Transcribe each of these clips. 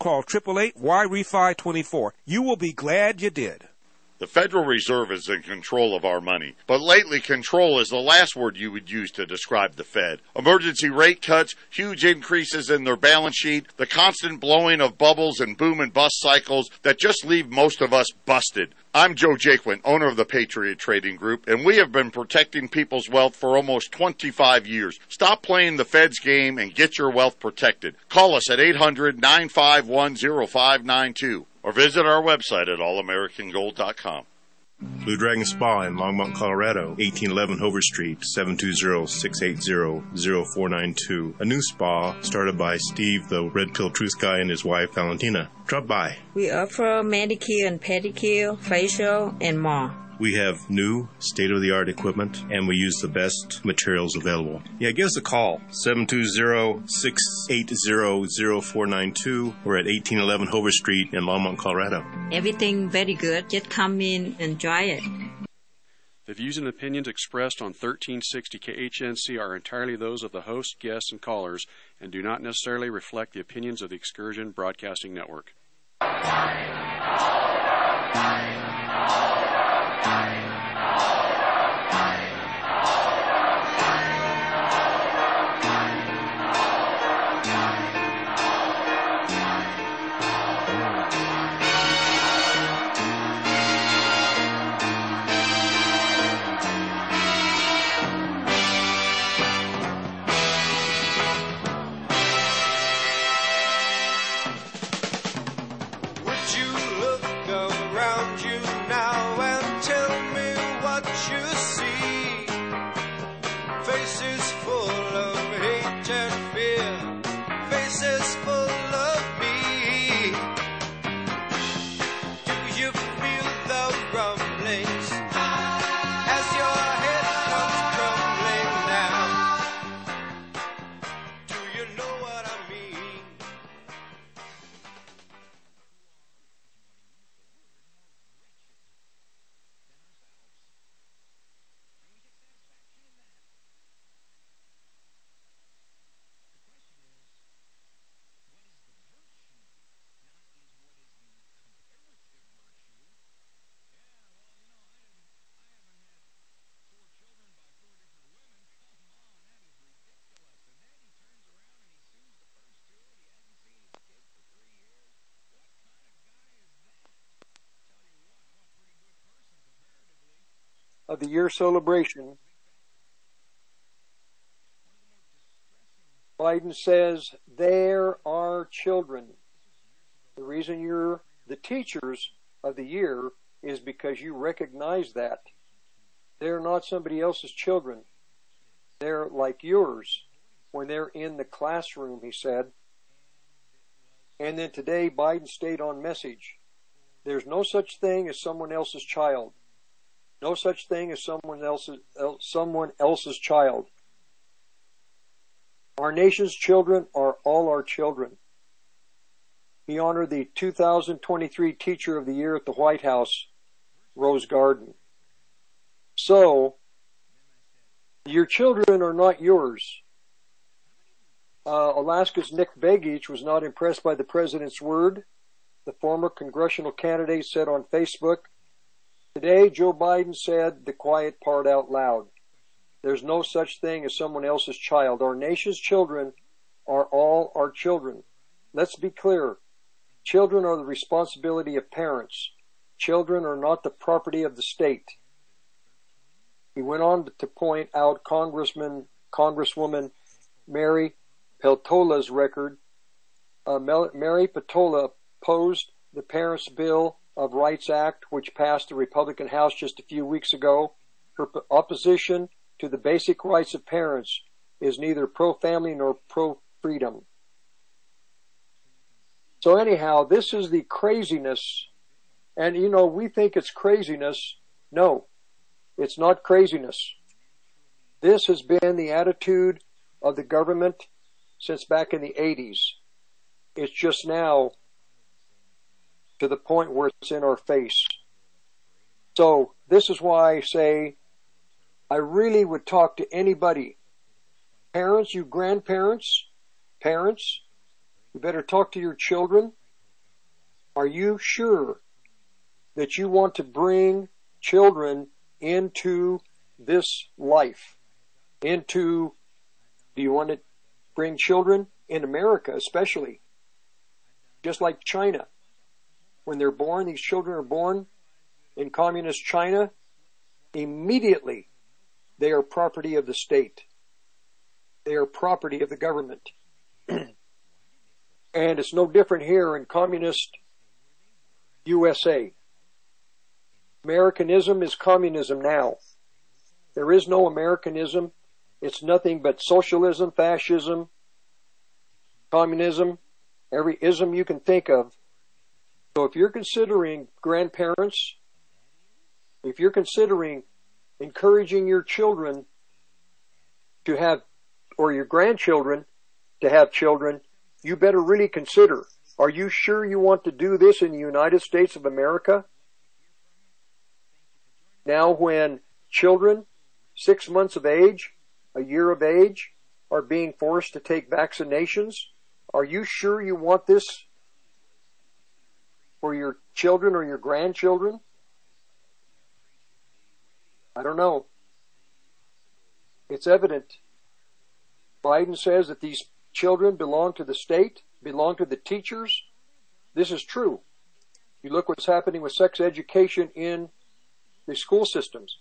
call 888-Y-REFI-24. You will be glad you did. The Federal Reserve is in control of our money, but lately control is the last word you would use to describe the Fed. Emergency rate cuts, huge increases in their balance sheet, the constant blowing of bubbles and boom and bust cycles that just leave most of us busted. I'm Joe Jaquin, owner of the Patriot Trading Group, and we have been protecting people's wealth for almost 25 years. Stop playing the Fed's game and get your wealth protected. Call us at 800-951-0592 or visit our website at allamericangold.com. Blue Dragon Spa in Longmont, Colorado, 1811 Hover Street, 720-680-0492. A new spa started by Steve, the Red Pill Truth Guy, and his wife, Valentina. Drop by. We offer manicure and pedicure, facial, and more. We have new, state-of-the-art equipment, and we use the best materials available. Yeah, give us a call, 720-680-0492. We're at 1811 Hover Street in Longmont, Colorado. Everything very good. Just come in and try it. The views and opinions expressed on 1360 KHNC are entirely those of the host, guests, and callers, and do not necessarily reflect the opinions of the Excursion Broadcasting Network. Of the year celebration, Biden says there are children. The reason you're the teachers of the year is because you recognize that. They're not somebody else's children. They're like yours when they're in the classroom, he said. And then today, Biden stayed on message. There's no such thing as someone else's child. No such thing as someone else's child. Our nation's children are all our children. He honored the 2023 Teacher of the Year at the White House, Rose Garden. So, your children are not yours. Alaska's Nick Begich was not impressed by the president's word. The former congressional candidate said on Facebook, "Today, Joe Biden said the quiet part out loud. There's no such thing as someone else's child. Our nation's children are all our children." Let's be clear. Children are the responsibility of parents. Children are not the property of the state. He went on to point out Congresswoman Mary Peltola's record. Mary Peltola opposed the Parents' Bill of Rights Act, which passed the Republican House just a few weeks ago. Her opposition to the basic rights of parents is neither pro-family nor pro-freedom. So anyhow, this is the craziness. And, we think it's craziness. No, it's not craziness. This has been the attitude of the government since back in the 80s. It's just now to the point where it's in our face. So this is why I say I really would talk to anybody. Parents, you grandparents, parents, you better talk to your children. Are you sure that you want to bring children into this life? Do you want to bring children in America especially? Just like China. When they're born, these children are born in communist China, immediately they are property of the state. They are property of the government. And it's no different here in communist USA. Americanism is communism now. There is no Americanism. It's nothing but socialism, fascism, communism, every ism you can think of. So if you're considering grandparents, if you're considering encouraging your children to have, or your grandchildren to have children, you better really consider, are you sure you want to do this in the United States of America? Now when children, 6 months of age, a year of age, are being forced to take vaccinations, are you sure you want this for your children or your grandchildren? I don't know. It's evident. Biden says that these children belong to the state, belong to the teachers. This is true. You look what's happening with sex education in the school systems.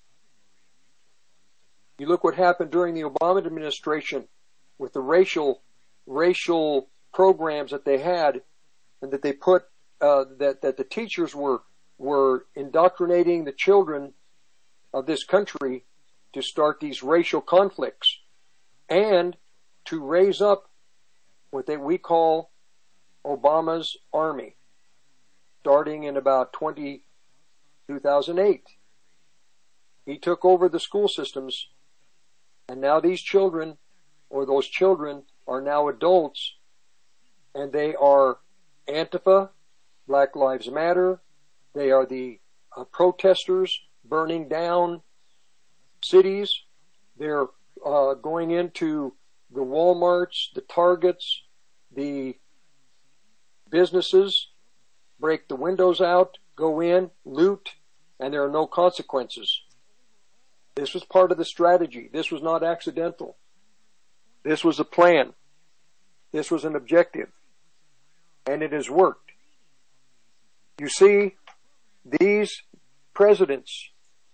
You look what happened during the Obama administration with the racial programs that they had, and that they put that the teachers were indoctrinating the children of this country to start these racial conflicts and to raise up what we call Obama's army, starting in about 2008. He took over the school systems, and now these children, or those children, are now adults, and they are Antifa, Black Lives Matter. They are the protesters burning down cities. They're going into the Walmarts, the Targets, the businesses, break the windows out, go in, loot, and there are no consequences. This was part of the strategy. This was not accidental. This was a plan. This was an objective. And it has worked. You see, these presidents,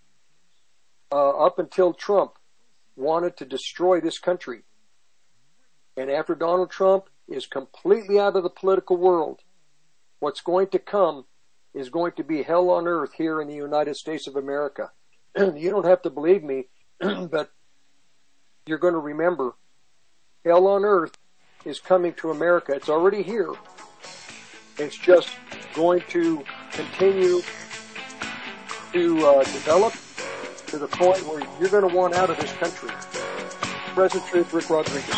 up until Trump, wanted to destroy this country. And after Donald Trump is completely out of the political world, what's going to come is going to be hell on earth here in the United States of America. You don't have to believe me, but you're going to remember, hell on earth is coming to America. It's already here. It's just going to continue to develop to the point where you're going to want out of this country. Present Truth, Rick Rodriguez.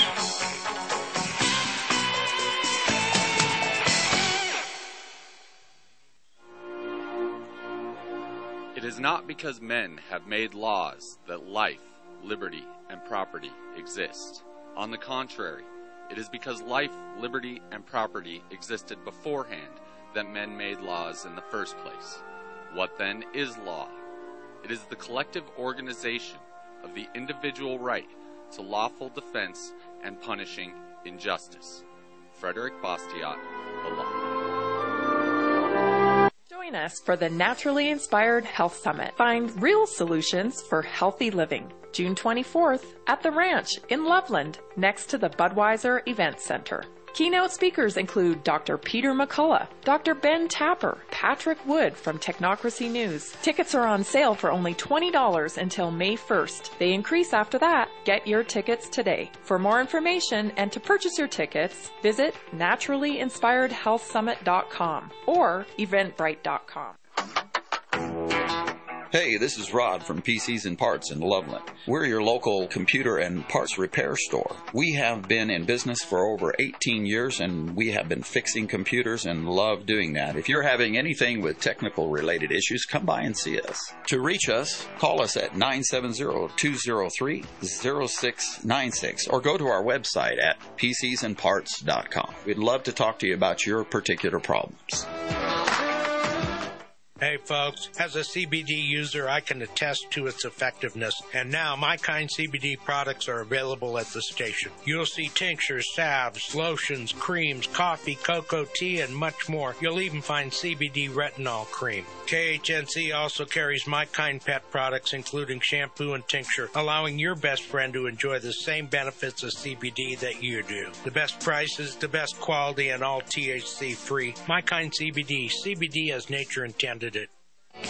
It is not because men have made laws that life, liberty, and property exist. On the contrary, it is because life, liberty, and property existed beforehand that men made laws in the first place. What then is law? It is the collective organization of the individual right to lawful defense and punishing injustice. Frederick Bastiat, The Law. Join us for the Naturally Inspired Health Summit. Find real solutions for healthy living. June 24th at the Ranch in Loveland, next to the Budweiser Event Center. Keynote speakers include Dr. Peter McCullough, Dr. Ben Tapper, Patrick Wood from Technocracy News. Tickets are on sale for only $20 until May 1st. They increase after that. Get your tickets today. For more information and to purchase your tickets, visit naturallyinspiredhealthsummit.com or eventbrite.com. Hey, this is Rod from PCs and Parts in Loveland. We're your local computer and parts repair store. We have been in business for over 18 years, and we have been fixing computers and love doing that. If you're having anything with technical related issues, come by and see us. To reach us, call us at 970-203-0696 or go to our website at pcsandparts.com. We'd love to talk to you about your particular problems. Hey folks, as a CBD user, I can attest to its effectiveness, and now My Kind CBD products are available at the station. You'll see tinctures, salves, lotions, creams, coffee, cocoa, tea, and much more. You'll even find CBD retinol cream. KHNC also carries My Kind pet products, including shampoo and tincture, allowing your best friend to enjoy the same benefits of CBD that you do. The best prices, the best quality, and all THC free. My Kind CBD. CBD as nature intended it. Call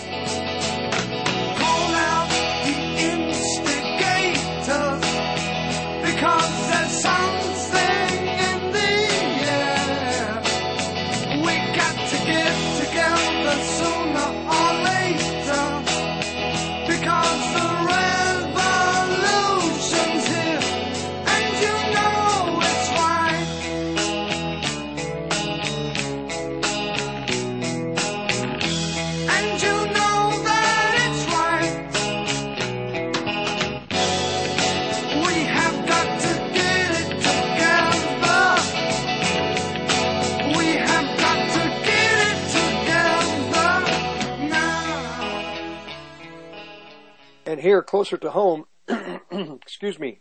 out the instigators, because there's something in the air. We got to get together sooner or later, because the revolution's here, and you know it's right. And you know that it's right. We have got to get it together. We have got to get it together now. And here, closer to home, excuse me.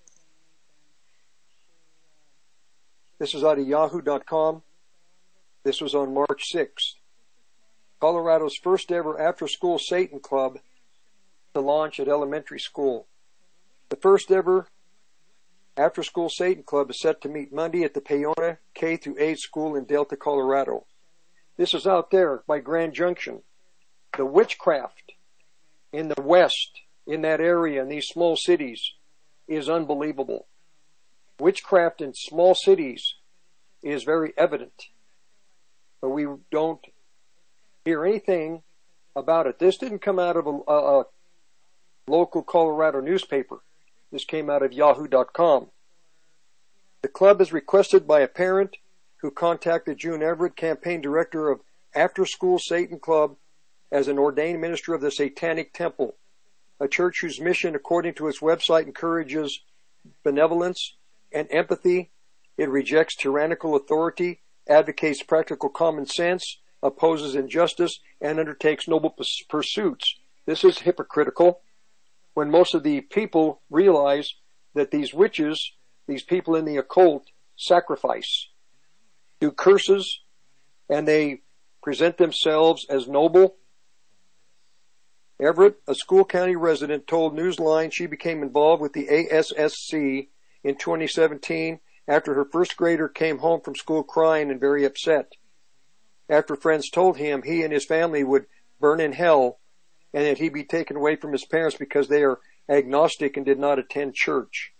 This is out of yahoo.com. This was on March 6th. Colorado's first ever after-school Satan Club to launch at elementary school. The first ever after-school Satan Club is set to meet Monday at the Peona K-8 school in Delta, Colorado. This is out there by Grand Junction. The witchcraft in the West, in that area, in these small cities, is unbelievable. Witchcraft in small cities is very evident, but we don't hear anything about it. This didn't come out of a local Colorado newspaper. This came out of yahoo.com. The club is requested by a parent who contacted June Everett, campaign director of After School Satan Club, as an ordained minister of the Satanic Temple, a church whose mission, according to its website, encourages benevolence and empathy. It rejects tyrannical authority, advocates practical common sense, opposes injustice, and undertakes noble pursuits. This is hypocritical when most of the people realize that these witches, these people in the occult, sacrifice, do curses, and they present themselves as noble. Everett, a School County resident, told Newsline she became involved with the ASSC in 2017 after her first grader came home from school crying and very upset. After friends told him he and his family would burn in hell and that he'd be taken away from his parents because they are agnostic and did not attend church.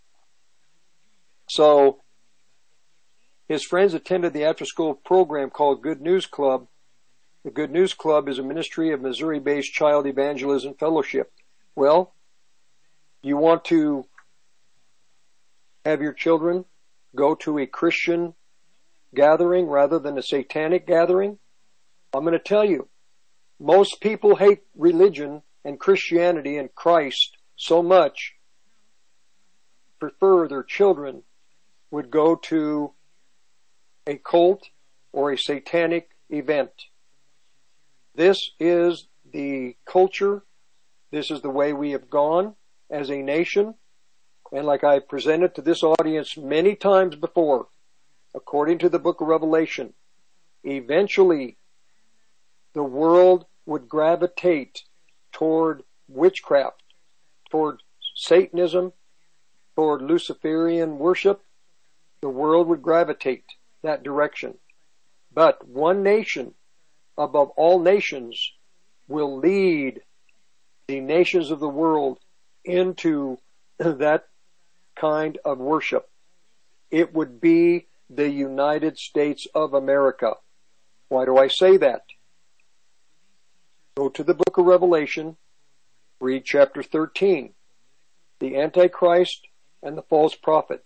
So his friends attended the after-school program called Good News Club. The Good News Club is a ministry of Missouri-based Child Evangelism Fellowship. Well, you want to have your children go to a Christian gathering rather than a satanic gathering? I'm going to tell you, most people hate religion and Christianity and Christ so much, prefer their children would go to a cult or a satanic event. This is the culture. This is the way we have gone as a nation. And like I presented to this audience many times before, according to the book of Revelation, eventually the world would gravitate toward witchcraft, toward Satanism, toward Luciferian worship. The world would gravitate that direction. But one nation above all nations will lead the nations of the world into that kind of worship. It would be the United States of America. Why do I say that? Go to the book of Revelation, read chapter 13, the Antichrist and the false prophet.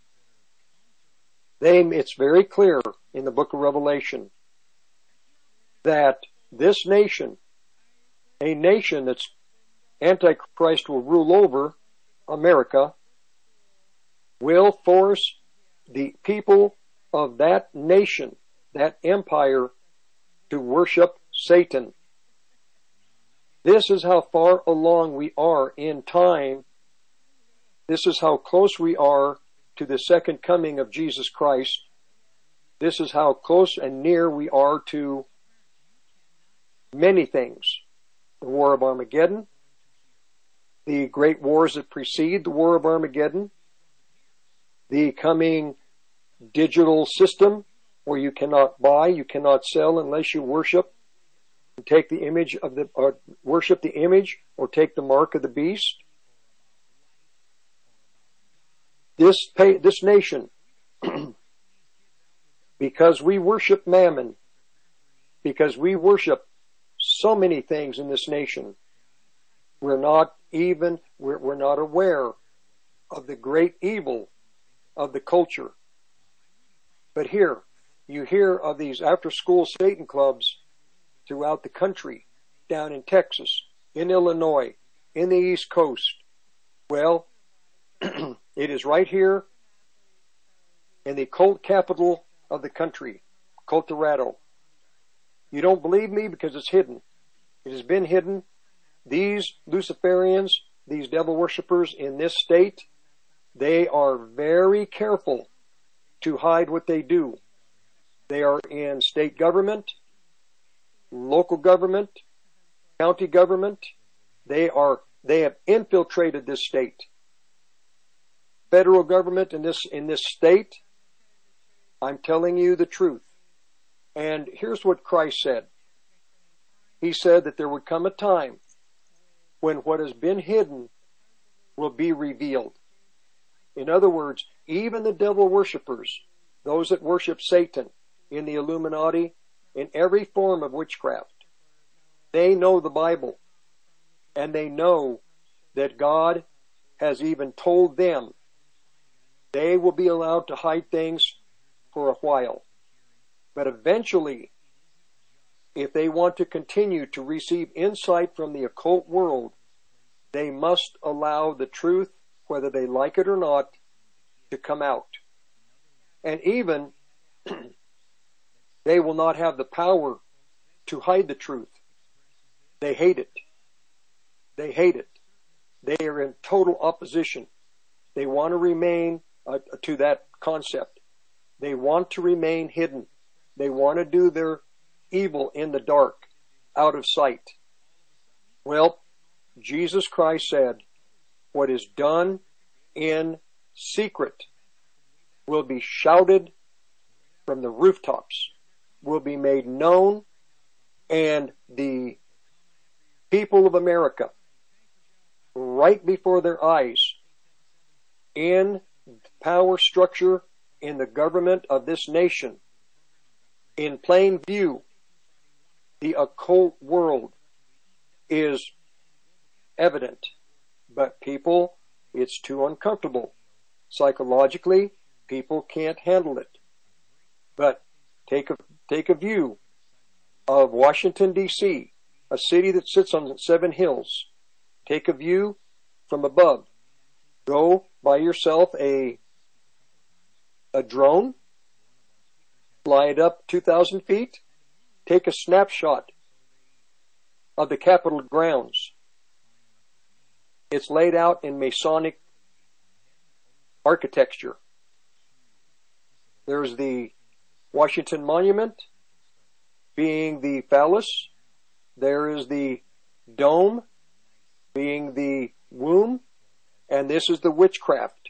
It's very clear in the book of Revelation that this nation, a nation that's Antichrist will rule over, America, will force the people of that nation, that empire, to worship Satan. This is how far along we are in time. This is how close we are to the second coming of Jesus Christ. This is how close and near we are to many things. The War of Armageddon, the great wars that precede the War of Armageddon, the coming digital system where you cannot buy, you cannot sell unless you worship and take the image of the, or worship the image or take the mark of the beast. This nation, because we worship mammon, because we worship so many things in this nation, we're not aware of the great evil of the culture. But here, you hear of these after-school Satan clubs throughout the country, down in Texas, in Illinois, in the East Coast. Well, it is right here in the cult capital of the country, Colorado. You don't believe me because it's hidden. It has been hidden. These Luciferians, these devil worshippers in this state, they are very careful to hide what they do. They are in state government, local government, county government. They have infiltrated this state. Federal government in this state, I'm telling you the truth. And here's what Christ said. He said that there would come a time when what has been hidden will be revealed. In other words, even the devil worshippers, those that worship Satan in the Illuminati, in every form of witchcraft, they know the Bible, and they know that God has even told them they will be allowed to hide things for a while. But eventually, if they want to continue to receive insight from the occult world, they must allow the truth, whether they like it or not, to come out. And even they will not have the power to hide the truth. They hate it. They hate it. They are in total opposition. They want to remain to that concept. They want to remain hidden. They want to do their evil in the dark, out of sight. Well, Jesus Christ said, what is done in secret will be shouted from the rooftops, will be made known, and the people of America, right before their eyes, in power structure, in the government of this nation, in plain view, the occult world is evident. But people, it's too uncomfortable. Psychologically, people can't handle it. But take a view of Washington, D.C., a city that sits on 7 hills. Take a view from above. Go buy yourself a drone, fly it up 2,000 feet, take a snapshot of the Capitol grounds. It's laid out in Masonic architecture. There's the Washington Monument, being the phallus. There is the dome, being the womb. And this is the witchcraft,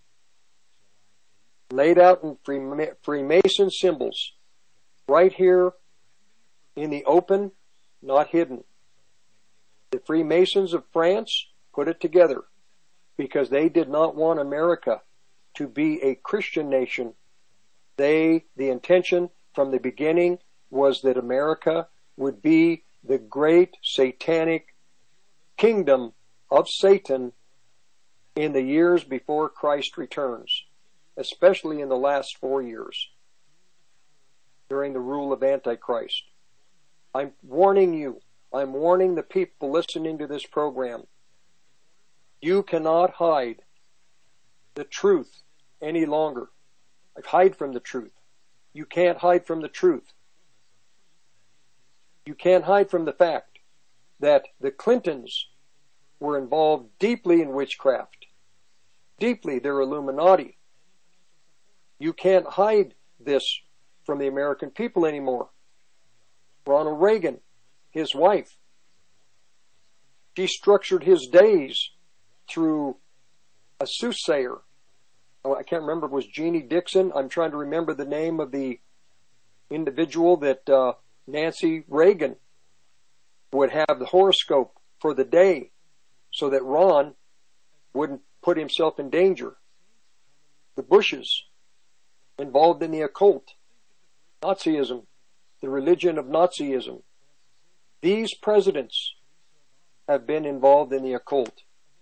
laid out in Freemason symbols, right here in the open, not hidden. The Freemasons of France put it together because they did not want America to be a Christian nation. The intention from the beginning was that America would be the great satanic kingdom of Satan in the years before Christ returns, especially in the last 4 years during the rule of Antichrist. I'm warning you, I'm warning the people listening to this program. You cannot hide the truth any longer. Hide from the truth. You can't hide from the truth. You can't hide from the fact that the Clintons were involved deeply in witchcraft. Deeply, they're Illuminati. You can't hide this from the American people anymore. Ronald Reagan, his wife, she structured his days through a soothsayer. Oh, I can't remember, it was Jeannie Dixon. I'm trying to remember the name of the individual that Nancy Reagan would have the horoscope for the day so that Ron wouldn't put himself in danger. The Bushes, involved in the occult, Nazism, the religion of Nazism. These presidents have been involved in the occult.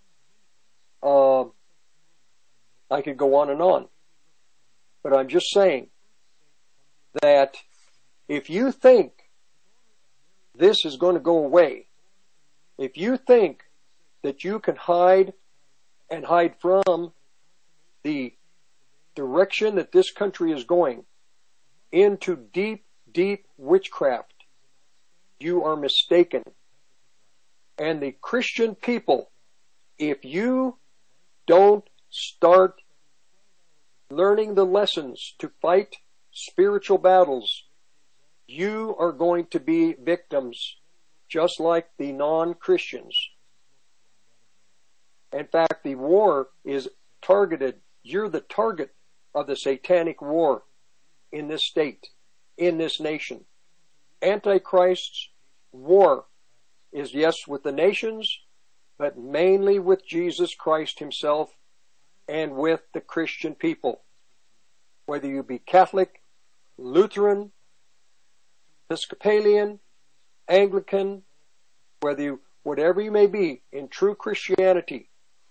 I could go on, but I'm just saying that if you think this is going to go away, if you think that you can hide and hide from the direction that this country is going into deep, deep witchcraft, you are mistaken. And the Christian people, if you don't start learning the lessons to fight spiritual battles, you are going to be victims, just like the non-Christians. In fact, the war is targeted. You're the target of the satanic war in this state, in this nation. Antichrist's war is, yes, with the nations, but mainly with Jesus Christ himself and with the Christian people. Whether you be Catholic, Lutheran, Episcopalian, Anglican, whatever you may be in true Christianity,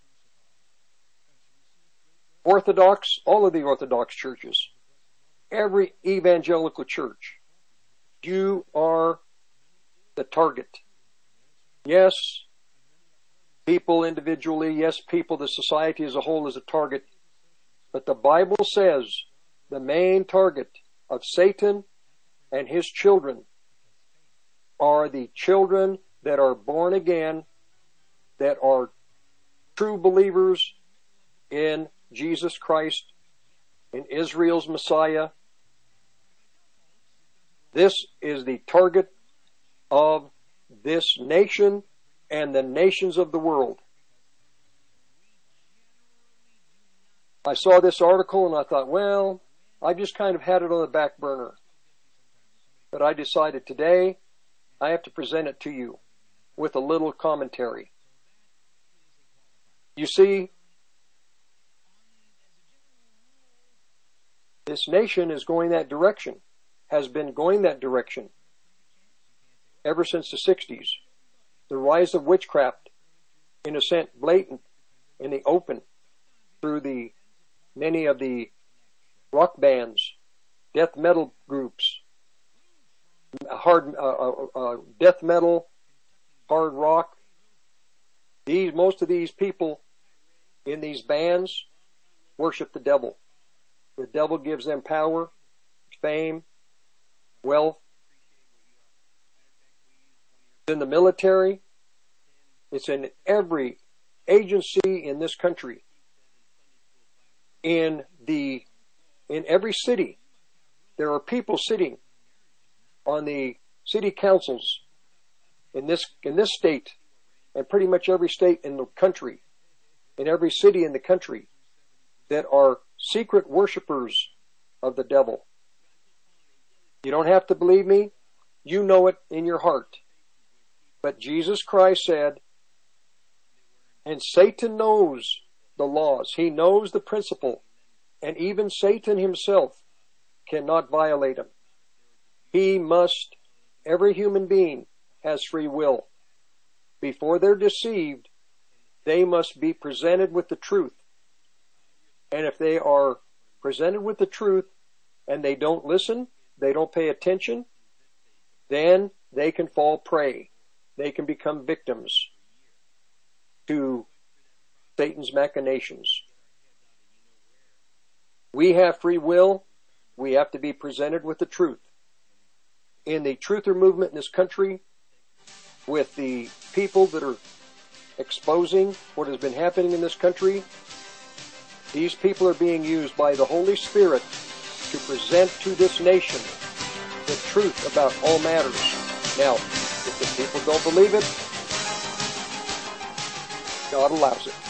Orthodox, all of the Orthodox churches, every evangelical church, you are the target. Yes, people individually, yes, people, the society as a whole is a target, but the Bible says the main target of Satan and his children are the children that are born again, that are true believers in Jesus Christ, in Israel's Messiah. This is the target of this nation and the nations of the world. I saw this article and I thought, well, I just kind of had it on the back burner. But I decided today I have to present it to you with a little commentary. You see, this nation is going that direction, has been going that direction ever since the 60s. The rise of witchcraft, in a sense, blatant, in the open, through the many of the rock bands, death metal groups, hard death metal, hard rock. Most of these people in these bands worship the devil. The devil gives them power, fame, wealth. It's in the military. It's in every agency in this country. In every city, there are people sitting on the city councils in this state, and pretty much every state in the country, in every city in the country, that are secret worshipers of the devil. You don't have to believe me. You know it in your heart. But Jesus Christ said, and Satan knows the laws. He knows the principle. And even Satan himself cannot violate them. Every human being has free will. Before they're deceived, they must be presented with the truth. And if they are presented with the truth and they don't listen, they don't pay attention, then they can fall prey. They can become victims to Satan's machinations. We have free will. We have to be presented with the truth. In the truther movement in this country, with the people that are exposing what has been happening in this country. These people are being used by the Holy Spirit to present to this nation the truth about all matters. Now, if the people don't believe it, God allows it.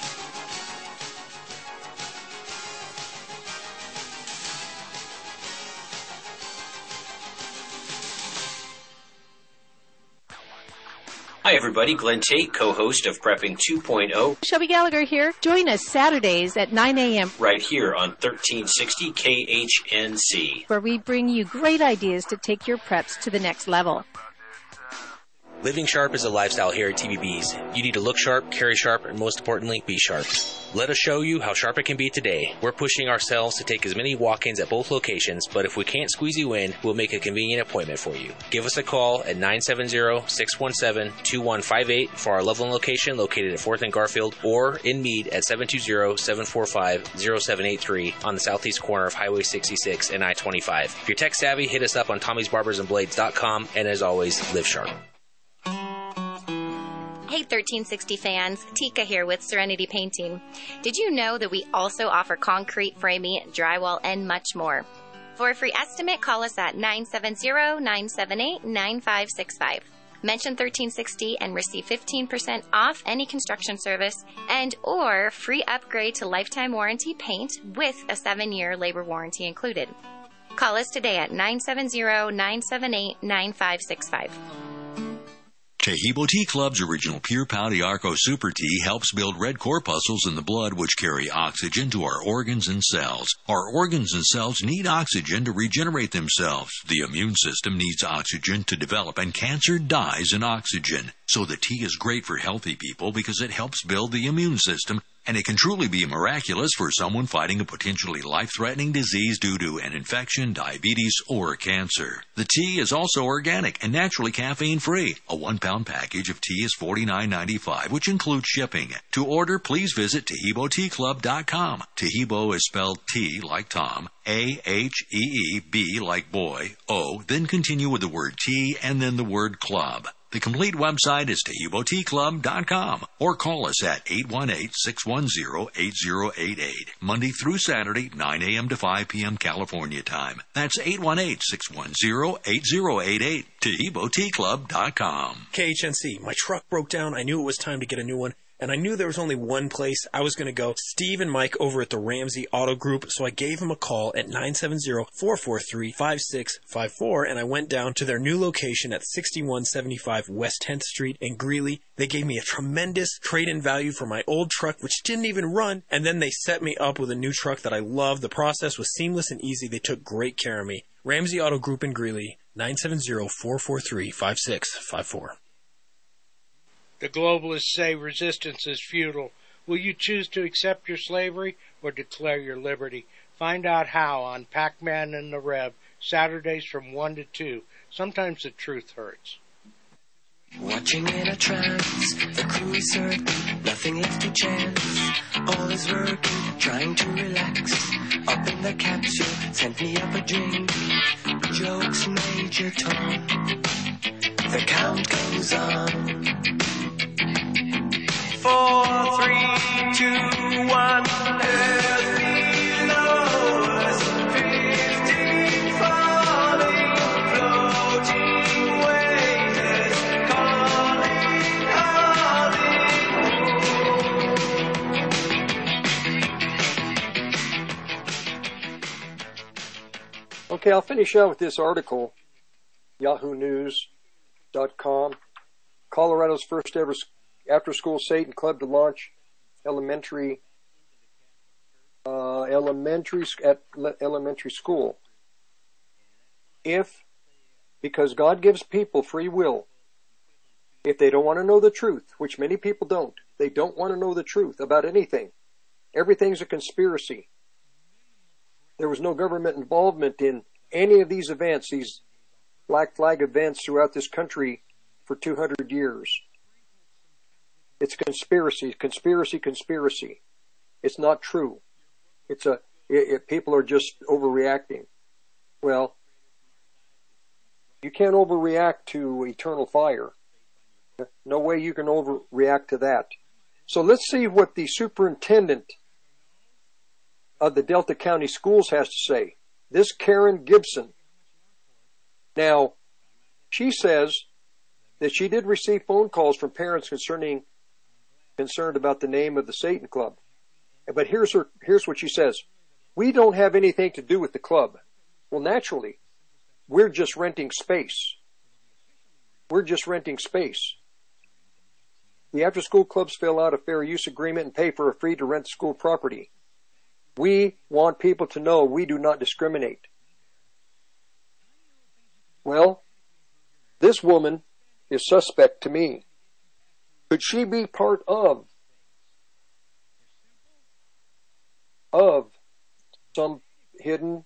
Hi everybody, Glenn Tate, co-host of Prepping 2.0. Shelby Gallagher here. Join us Saturdays at 9 a.m. right here on 1360 KHNC, where we bring you great ideas to take your preps to the next level. Living sharp is a lifestyle here at TVB's. You need to look sharp, carry sharp, and most importantly, be sharp. Let us show you how sharp it can be today. We're pushing ourselves to take as many walk-ins at both locations, but if we can't squeeze you in, we'll make a convenient appointment for you. Give us a call at 970-617-2158 for our Loveland location located at 4th and Garfield, or in Meade at 720-745-0783 on the southeast corner of Highway 66 and I-25. If you're tech savvy, hit us up on Tommy'sBarbersandBlades.com, and as always, live sharp. Hey 1360 fans, Tika here with Serenity Painting. Did you know that we also offer concrete, framing, drywall, and much more? For a free estimate, call us at 970-978-9565. Mention 1360 and receive 15% off any construction service and or free upgrade to lifetime warranty paint with a 7-year labor warranty included. Call us today at 970-978-9565. Tehibo Tea Club's original Pure Pau d'Arco Super Tea helps build red corpuscles in the blood which carry oxygen to our organs and cells. Our organs and cells need oxygen to regenerate themselves. The immune system needs oxygen to develop, and cancer dies in oxygen. So the tea is great for healthy people because it helps build the immune system, and it can truly be miraculous for someone fighting a potentially life-threatening disease due to an infection, diabetes, or cancer. The tea is also organic and naturally caffeine-free. A 1-pound package of tea is $49.95, which includes shipping. To order, please visit TehiboTeaClub.com. Tehibo is spelled T like Tom, A-H-E-E-B like boy, O, then continue with the word tea and then the word club. The complete website is TehiboTeaClub.com, or call us at 818-610-8088, Monday through Saturday, 9 a.m. to 5 p.m. California time. That's 818-610-8088, TehiboTeaClub.com. KHNC, my truck broke down. I knew it was time to get a new one. And I knew there was only one place I was going to go, Steve and Mike over at the Ramsey Auto Group, so I gave them a call at 970-443-5654, and I went down to their new location at 6175 West 10th Street in Greeley. They gave me a tremendous trade-in value for my old truck, which didn't even run, and then they set me up with a new truck that I love. The process was seamless and easy. They took great care of me. Ramsey Auto Group in Greeley, 970-443-5654. The globalists say resistance is futile. Will you choose to accept your slavery or declare your liberty? Find out how on Pac-Man and the Rev, Saturdays from 1 to 2. Sometimes the truth hurts. Watching in a trance, the crew is certain, nothing left to chance. All is working, trying to relax. Up in the capsule, sent me up a drink. Jokes, Major Tom. The count goes on. 4, 3, 2, 1. Earth below us, 15 falling, floating waiters, calling, Okay, I'll finish out with this article, yahoonews.com. Colorado's first ever after-school Satan Club to launch elementary school. Because God gives people free will, if they don't want to know the truth, which many people don't, they don't want to know the truth about anything. Everything's a conspiracy. There was no government involvement in any of these events, these Black Flag events throughout this country for 200 years. It's conspiracy. It's not true. People are just overreacting. Well, you can't overreact to eternal fire. No way you can overreact to that. So let's see what the superintendent of the Delta County Schools has to say. This Karen Gibson. Now, she says that she did receive phone calls from parents concerned about the name of the Satan Club. But here's what she says. We don't have anything to do with the club. Well, naturally, we're just renting space. We're just renting space. The after-school clubs fill out a fair use agreement and pay for a fee to rent school property. We want people to know we do not discriminate. Well, this woman is suspect to me. Could she be part of some hidden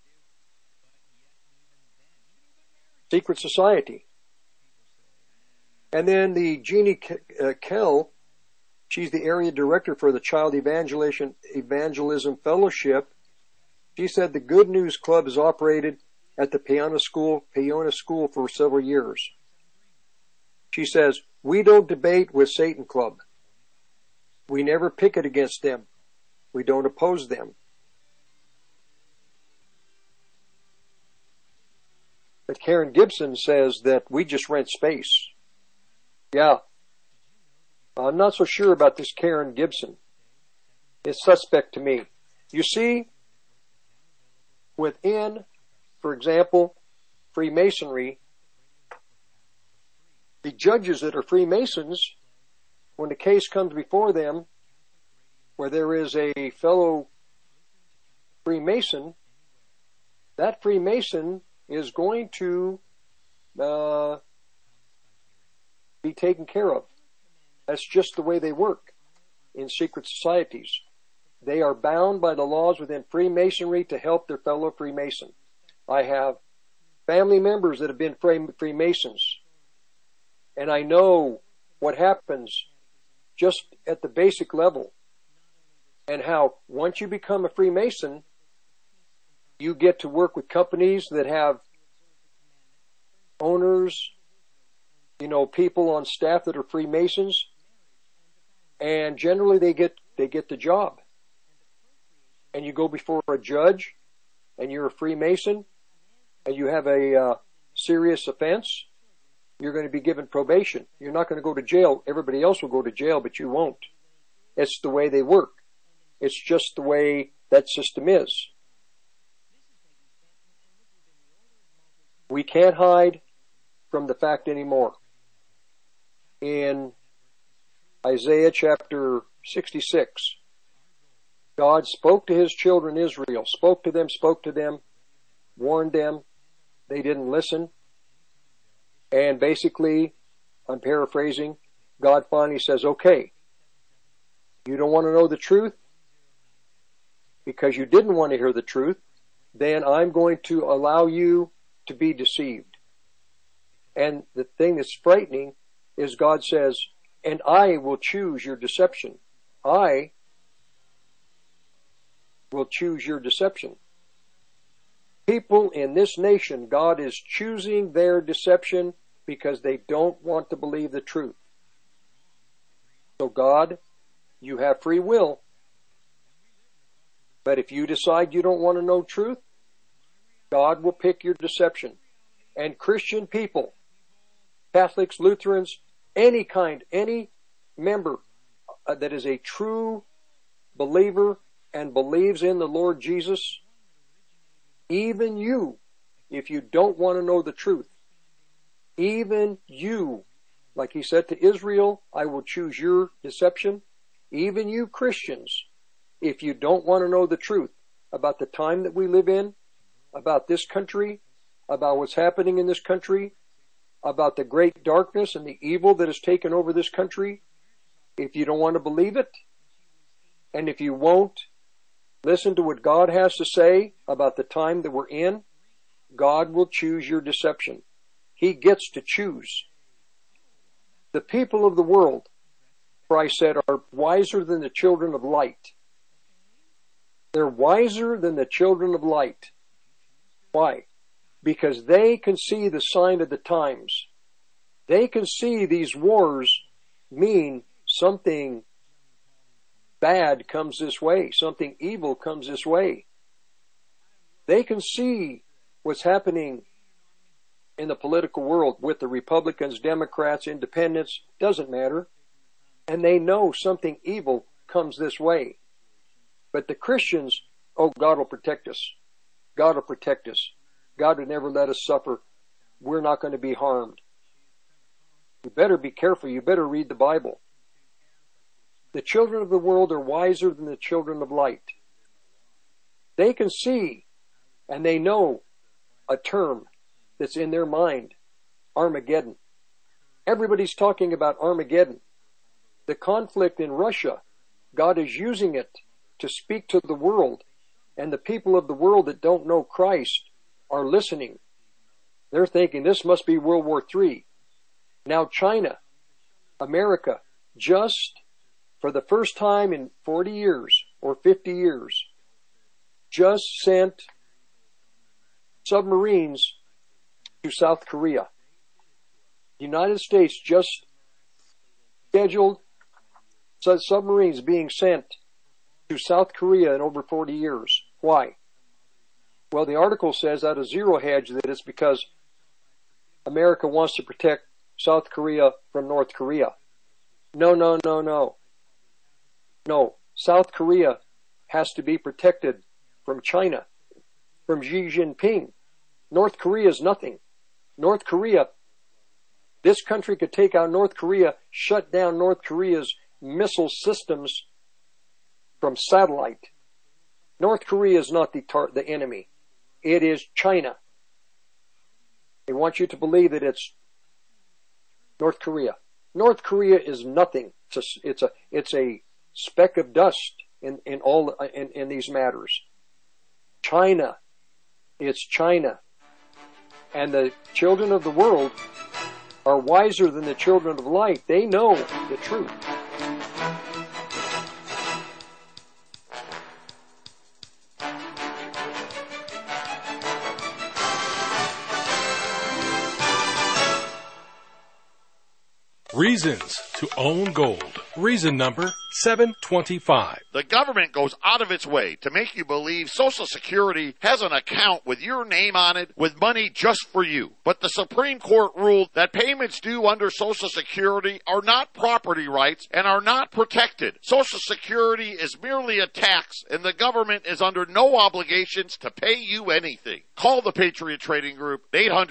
secret society? And then the Jeannie Kell, she's the area director for the Child Evangelism Fellowship. She said the Good News Club has operated at the Peona School for several years. She says, we don't debate with Satan Club. We never picket against them. We don't oppose them. But Karen Gibson says that we just rent space. Yeah. I'm not so sure about this Karen Gibson. It's suspect to me. You see, within, for example, Freemasonry, the judges that are Freemasons, when the case comes before them, where there is a fellow Freemason, that Freemason is going to be taken care of. That's just the way they work in secret societies. They are bound by the laws within Freemasonry to help their fellow Freemason. I have family members that have been Freemasons, and I know what happens just at the basic level, and how once you become a Freemason, you get to work with companies that have owners, people on staff that are Freemasons, and generally they get the job. And you go before a judge, and you're a Freemason, and you have a serious offense, you're going to be given probation. You're not going to go to jail. Everybody else will go to jail, but you won't. It's the way they work. It's just the way that system is. We can't hide from the fact anymore. In Isaiah chapter 66, God spoke to his children Israel, spoke to them, warned them. They didn't listen. And basically, I'm paraphrasing, God finally says, okay, you don't want to know the truth because you didn't want to hear the truth, then I'm going to allow you to be deceived. And the thing that's frightening is God says, and I will choose your deception. I will choose your deception. People in this nation, God is choosing their deception because they don't want to believe the truth. So God, you have free will. But if you decide you don't want to know truth, God will pick your deception. And Christian people, Catholics, Lutherans, any member that is a true believer and believes in the Lord Jesus, even you, if you don't want to know the truth, even you, like he said to Israel, I will choose your deception. Even you Christians, if you don't want to know the truth about the time that we live in, about this country, about what's happening in this country, about the great darkness and the evil that has taken over this country, if you don't want to believe it, and if you won't listen to what God has to say about the time that we're in, God will choose your deception. He gets to choose. The people of the world, Christ said, are wiser than the children of light. They're wiser than the children of light. Why? Because they can see the sign of the times. They can see these wars mean something bad comes this way, something evil comes this way. They can see what's happening in the political world with the Republicans, Democrats, Independents, doesn't matter. And they know something evil comes this way. But the Christians, oh, God will protect us. God will protect us. God would never let us suffer. We're not going to be harmed. You better be careful. You better read the Bible. The children of the world are wiser than the children of light. They can see and they know a term that's in their mind, Armageddon. Everybody's talking about Armageddon. The conflict in Russia, God is using it to speak to the world, and the people of the world that don't know Christ are listening. They're thinking this must be World War III. Now China, America, just for the first time in 40 years or 50 years, just sent submarines to South Korea. The United States just scheduled submarines being sent to South Korea in over 40 years. Why? Well, the article says out of Zero Hedge that it's because America wants to protect South Korea from North Korea. No. No, South Korea has to be protected from China, from Xi Jinping. North Korea is nothing. North Korea, this country could take out North Korea, shut down North Korea's missile systems from satellite. North Korea is not the enemy. It is China. They want you to believe that it's North Korea. North Korea is nothing. It's a speck of dust in these matters. China. It's China. And the children of the world are wiser than the children of light. They know the truth. Reasons to own gold. Reason number 725. The government goes out of its way to make you believe Social Security has an account with your name on it with money just for you. But the Supreme Court ruled that payments due under Social Security are not property rights and are not protected. Social Security is merely a tax, and the government is under no obligations to pay you anything. Call the Patriot Trading Group,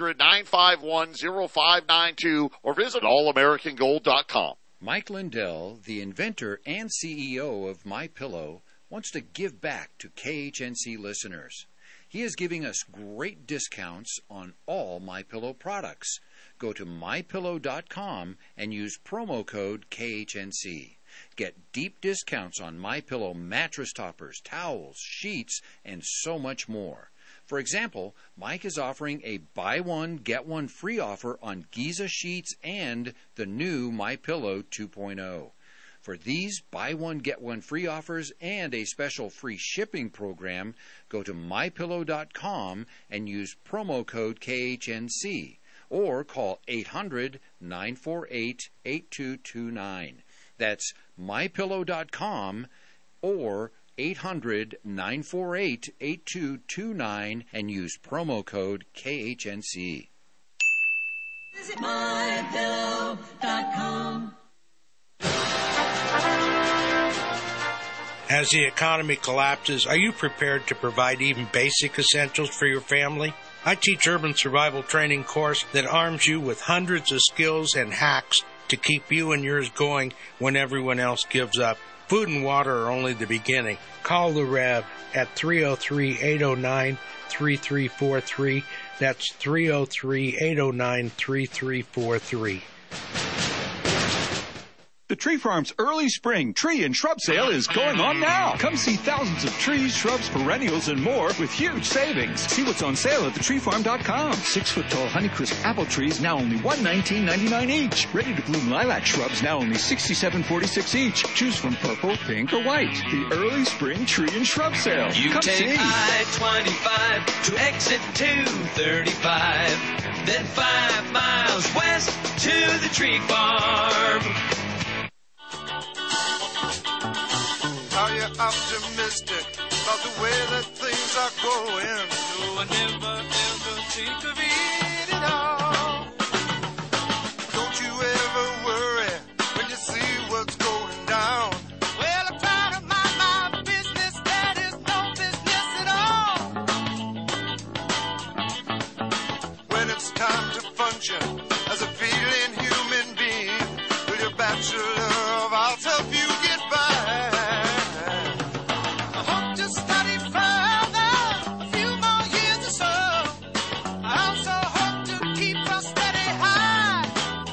800-951-0592, or visit allamericangold.com. Mike Lindell, the inventor and CEO of MyPillow, wants to give back to KHNC listeners. He is giving us great discounts on all MyPillow products. Go to MyPillow.com and use promo code KHNC. Get deep discounts on MyPillow mattress toppers, towels, sheets, and so much more. For example, Mike is offering a buy one, get one free offer on Giza sheets and the new MyPillow 2.0. For these buy one, get one free offers and a special free shipping program, go to MyPillow.com and use promo code KHNC or call 800-948-8229. That's MyPillow.com or 800-948-8229 and use promo code KHNC. Visit MyPillow.com. As the economy collapses, are you prepared to provide even basic essentials for your family? I teach Urban Survival Training course that arms you with hundreds of skills and hacks to keep you and yours going when everyone else gives up. Food and water are only the beginning. Call the Rev at 303-809-3343. That's 303-809-3343. The Tree Farm's early spring tree and shrub sale is going on now. Come see thousands of trees, shrubs, perennials, and more with huge savings. See what's on sale at thetreefarm.com. 6-foot-tall Honeycrisp apple trees now only $119.99 each. Ready-to-bloom lilac shrubs now only $67.46 each. Choose from purple, pink, or white. The early spring tree and shrub sale. You Come take see. I-25 to exit 235, then 5 miles west to Tree Farm. Are you optimistic about the way that things are going? No, I never ever think of it at all. Don't you ever worry when you see what's going down. Well, I try to mind my business, that is no business at all. When it's time to function as a feeling human being, will your bachelor of arts help you get by? I hope to study further, a few more years or so. I also hope to keep a steady high.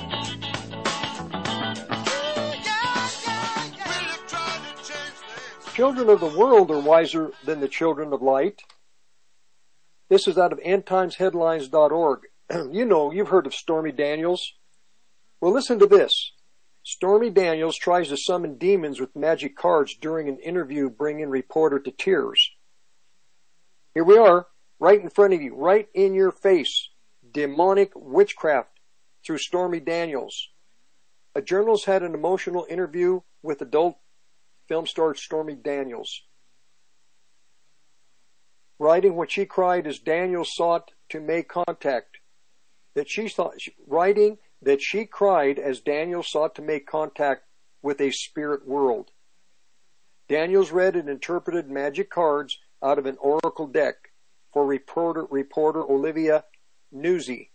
Will you try to change things? Children of the world are wiser than the children of light. This is out of endtimesheadlines.org. You know, you've heard of Stormy Daniels. Well, listen to this. Stormy Daniels tries to summon demons with magic cards during an interview, bringing reporter to tears. Here we are, right in front of you, right in your face. Demonic witchcraft through Stormy Daniels. A journalist had an emotional interview with adult film star Stormy Daniels. Writing what she cried as Daniels sought to make contact. Writing that she cried as Daniels sought to make contact with a spirit world. Daniels read and interpreted magic cards out of an oracle deck for reporter Olivia Nuzzi.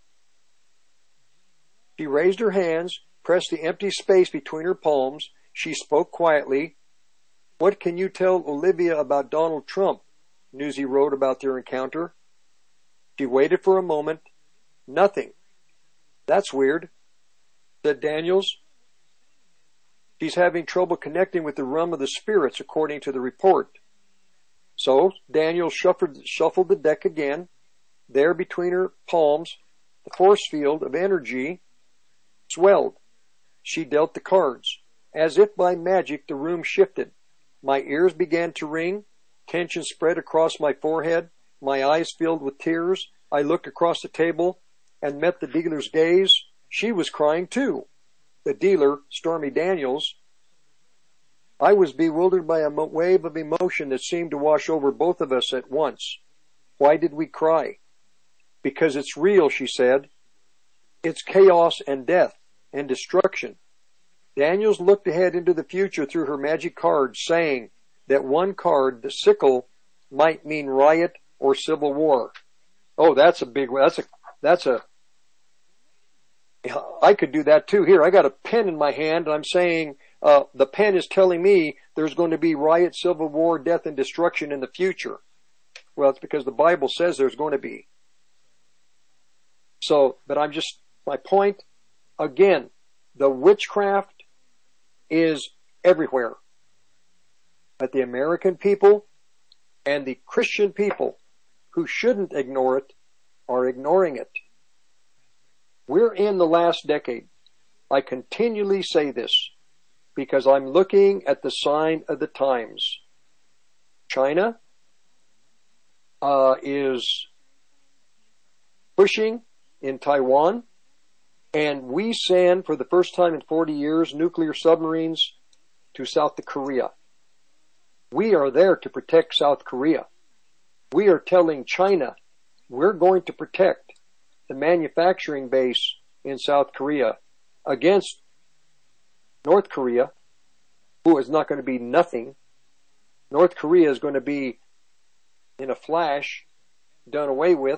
She raised her hands, pressed the empty space between her palms. She spoke quietly. What can you tell Olivia about Donald Trump? Nuzzi wrote about their encounter. She waited for a moment. Nothing. That's weird, said Daniels. She's having trouble connecting with the realm of the spirits, according to the report. So Daniels shuffled the deck again. There between her palms, the force field of energy swelled. She dealt the cards. As if by magic, the room shifted. My ears began to ring. Tension spread across my forehead. My eyes filled with tears. I looked across the table and met the dealer's gaze. She was crying too. The dealer, Stormy Daniels. I was bewildered by a wave of emotion that seemed to wash over both of us at once. Why did we cry? Because it's real, she said. It's chaos and death and destruction. Daniels looked ahead into the future through her magic cards, saying that one card, the sickle, might mean riot or civil war. Oh, that's a big one. I could do that too. Here, I got a pen in my hand, and I'm saying the pen is telling me there's going to be riot, civil war, death, and destruction in the future. Well, it's because the Bible says there's going to be. So, but my point, again, the witchcraft is everywhere. But the American people and the Christian people who shouldn't ignore it are ignoring it. We're in the last decade. I continually say this because I'm looking at the sign of the times. China is pushing in Taiwan, and we send, for the first time in 40 years, nuclear submarines to South Korea. We are there to protect South Korea. We are telling China we're going to protect the manufacturing base in South Korea against North Korea, who is not going to be nothing. North Korea is going to be, in a flash, done away with.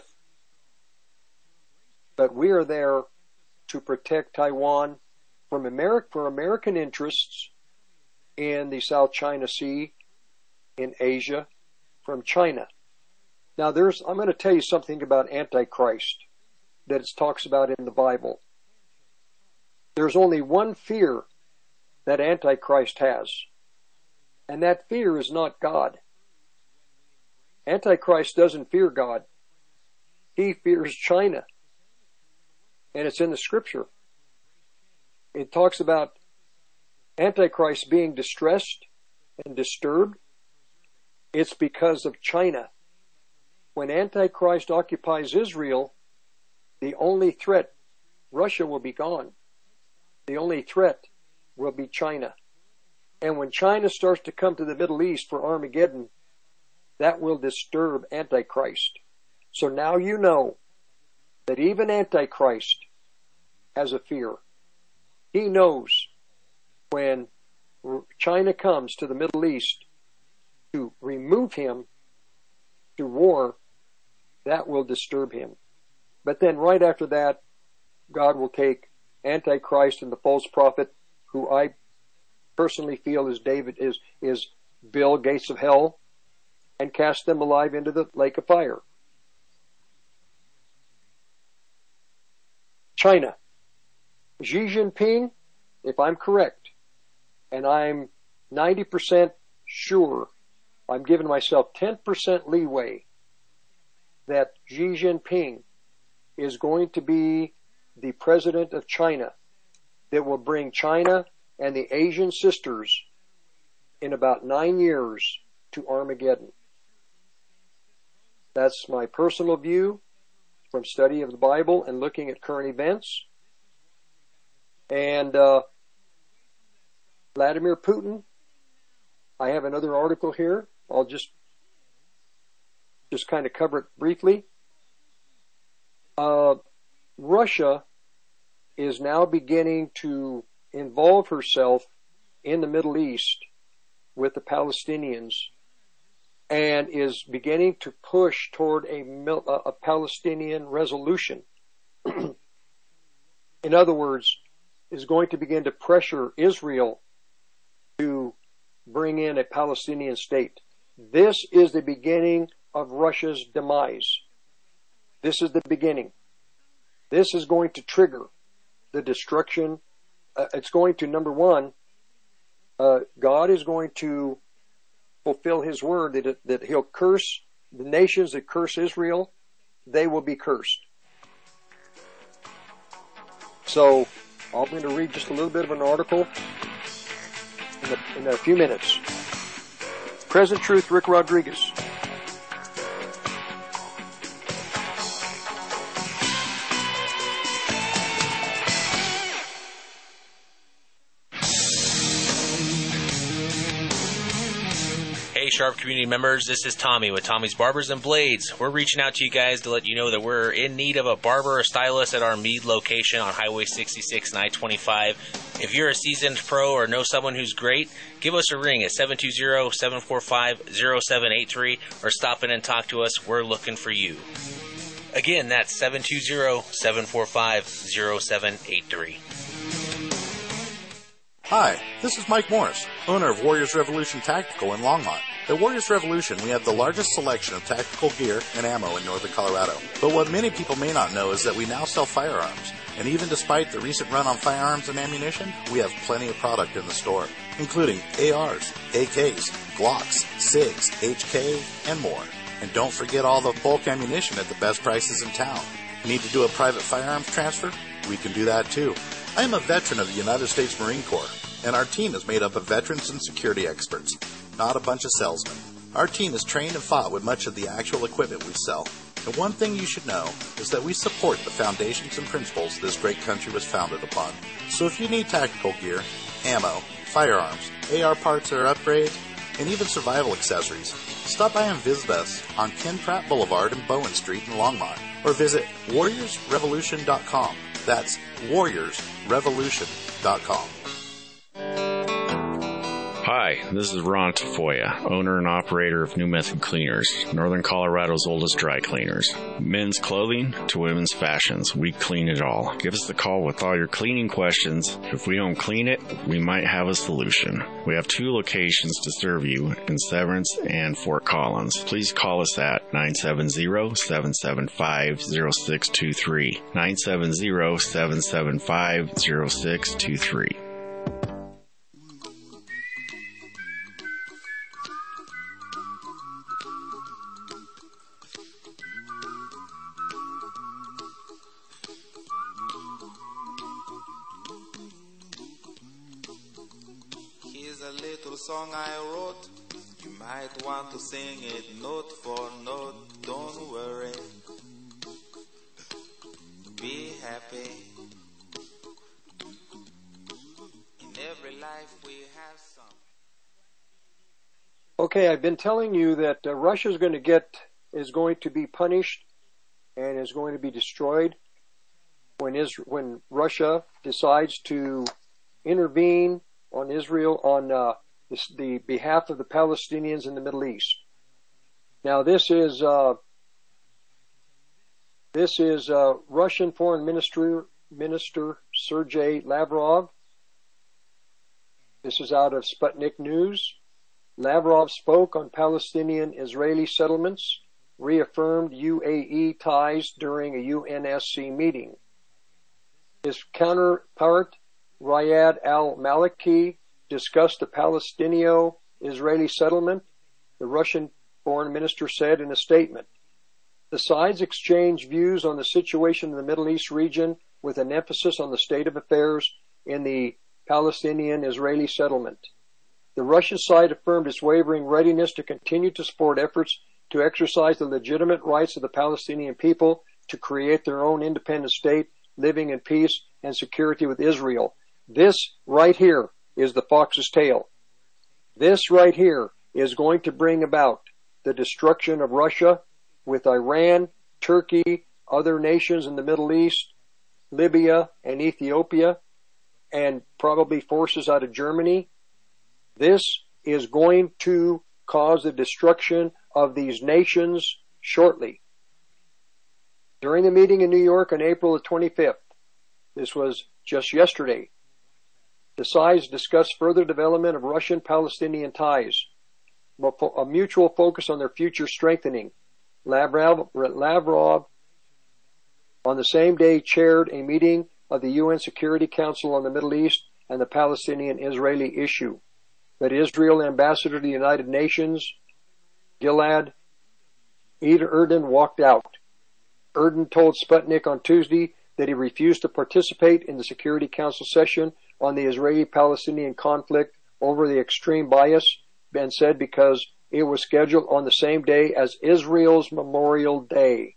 But we are there to protect Taiwan from American interests in the South China Sea, in Asia, from China. Now, I'm going to tell you something about Antichrist that it talks about in the Bible. There's only one fear that Antichrist has, and that fear is not God. Antichrist doesn't fear God. He fears China. And it's in the scripture. It talks about Antichrist being distressed and disturbed. It's because of China. When Antichrist occupies Israel, the only threat, Russia, will be gone. The only threat will be China. And when China starts to come to the Middle East for Armageddon, that will disturb Antichrist. So now you know that even Antichrist has a fear. He knows when China comes to the Middle East to remove him to war, that will disturb him. But then right after that, God will take Antichrist and the false prophet, who I personally feel is Bill Gates of hell, and cast them alive into the lake of fire. China. Xi Jinping, if I'm correct, and I'm 90% sure, I'm giving myself 10% leeway that Xi Jinping is going to be the president of China that will bring China and the Asian sisters in about 9 years to Armageddon. That's my personal view from study of the Bible and looking at current events. And Vladimir Putin, I have another article here. I'll just kind of cover it briefly. Russia is now beginning to involve herself in the Middle East with the Palestinians and is beginning to push toward a Palestinian resolution. In other words, is going to begin to pressure Israel to bring in a Palestinian state. This is the beginning of Russia's demise. This is the beginning. This is going to trigger the destruction. It's going to, number one, God is going to fulfill His word that He'll curse the nations that curse Israel. They will be cursed. So I'm going to read just a little bit of an article in a few minutes. Present Truth, Rick Rodriguez. Hey, Sharp community members, this is Tommy with Tommy's Barbers and Blades. We're reaching out to you guys to let you know that we're in need of a barber or stylist at our Meade location on Highway 66 and I-25. If you're a seasoned pro or know someone who's great, give us a ring at 720-745-0783 or stop in and talk to us. We're looking for you. Again, that's 720-745-0783. Hi, this is Mike Morris, owner of Warriors Revolution Tactical in Longmont. At Warriors Revolution, we have the largest selection of tactical gear and ammo in northern Colorado. But what many people may not know is that we now sell firearms. And even despite the recent run on firearms and ammunition, we have plenty of product in the store, including ARs, AKs, Glocks, SIGs, HK, and more. And don't forget all the bulk ammunition at the best prices in town. Need to do a private firearms transfer? We can do that too. I am a veteran of the United States Marine Corps, and our team is made up of veterans and security experts, not a bunch of salesmen. Our team is trained and fought with much of the actual equipment we sell. And one thing you should know is that we support the foundations and principles this great country was founded upon. So if you need tactical gear, ammo, firearms, AR parts or upgrades, and even survival accessories, stop by and visit us on Ken Pratt Boulevard and Bowen Street in Longmont, or visit warriorsrevolution.com. That's warriorsrevolution.com. Hi, this is Ron Tafoya, owner and operator of New Method Cleaners, Northern Colorado's oldest dry cleaners. Men's clothing to women's fashions, we clean it all. Give us a call with all your cleaning questions. If we don't clean it, we might have a solution. We have 2 locations to serve you in Severance and Fort Collins. Please call us at 970-775-0623. 970-775-0623. Song I wrote, you might want to sing it note for note. Don't worry, be happy. Okay, I've been telling you that Russia is going to be punished and is going to be destroyed when Russia decides to intervene on Israel on the behalf of the Palestinians in the Middle East. Now, this is Russian Foreign Minister Sergei Lavrov. This is out of Sputnik News. Lavrov spoke on Palestinian-Israeli settlements, reaffirmed UAE ties during a UNSC meeting. His counterpart, Riyad al-Maliki, discussed the Palestino-Israeli settlement, the Russian foreign minister said in a statement. The sides exchanged views on the situation in the Middle East region with an emphasis on the state of affairs in the Palestinian-Israeli settlement. The Russian side affirmed its wavering readiness to continue to support efforts to exercise the legitimate rights of the Palestinian people to create their own independent state, living in peace and security with Israel. This right here is the fox's tail. This right here is going to bring about the destruction of Russia with Iran, Turkey, other nations in the Middle East, Libya and Ethiopia, and probably forces out of Germany. This is going to cause the destruction of these nations shortly. During the meeting in New York on April the 25th, this was just yesterday, the sides discussed further development of Russian-Palestinian ties, a mutual focus on their future strengthening. Lavrov on the same day chaired a meeting of the UN Security Council on the Middle East and the Palestinian-Israeli issue. But Israel ambassador to the United Nations, Gilad Erdan, walked out. Erdan told Sputnik on Tuesday that he refused to participate in the Security Council session on the Israeli-Palestinian conflict over the extreme bias, and said because it was scheduled on the same day as Israel's Memorial Day.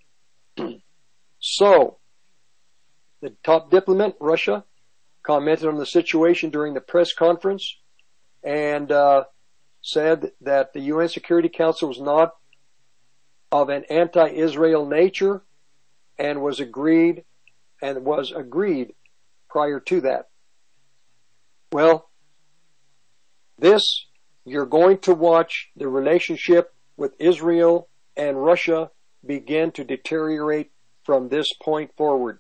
So, the top diplomat, Russia, commented on the situation during the press conference and said that the UN Security Council was not of an anti-Israel nature and was agreed prior to that. Well, you're going to watch the relationship with Israel and Russia begin to deteriorate from this point forward.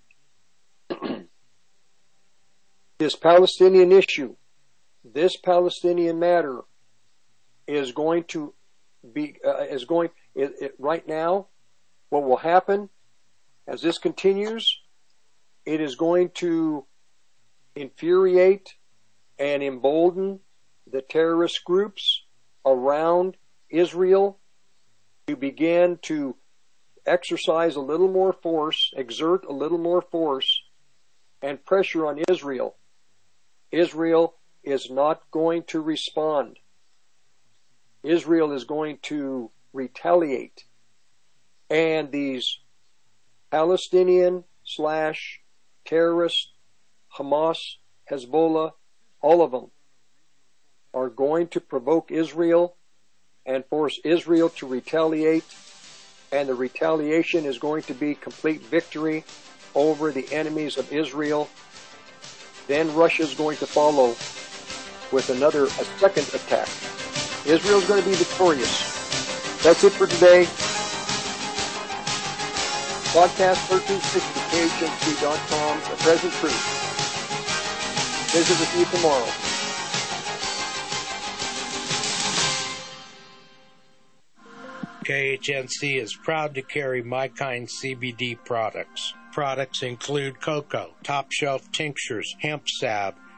This Palestinian issue, this Palestinian matter is going to be, right now, what will happen as this continues, it is going to infuriate and embolden the terrorist groups around Israel to begin to exercise a little more force, exert a little more force, and pressure on Israel. Israel is not going to respond. Israel is going to retaliate. And these Palestinian/terrorist, Hamas, Hezbollah, all of them are going to provoke Israel and force Israel to retaliate, and the retaliation is going to be complete victory over the enemies of Israel. Then Russia is going to follow with a second attack. Israel is going to be victorious. That's it for today. Podcast 1360KHNC.com, The Present Truth. Visit with you tomorrow. KHNC is proud to carry My Kind CBD products. Products include cocoa, top shelf tinctures, hemp salve,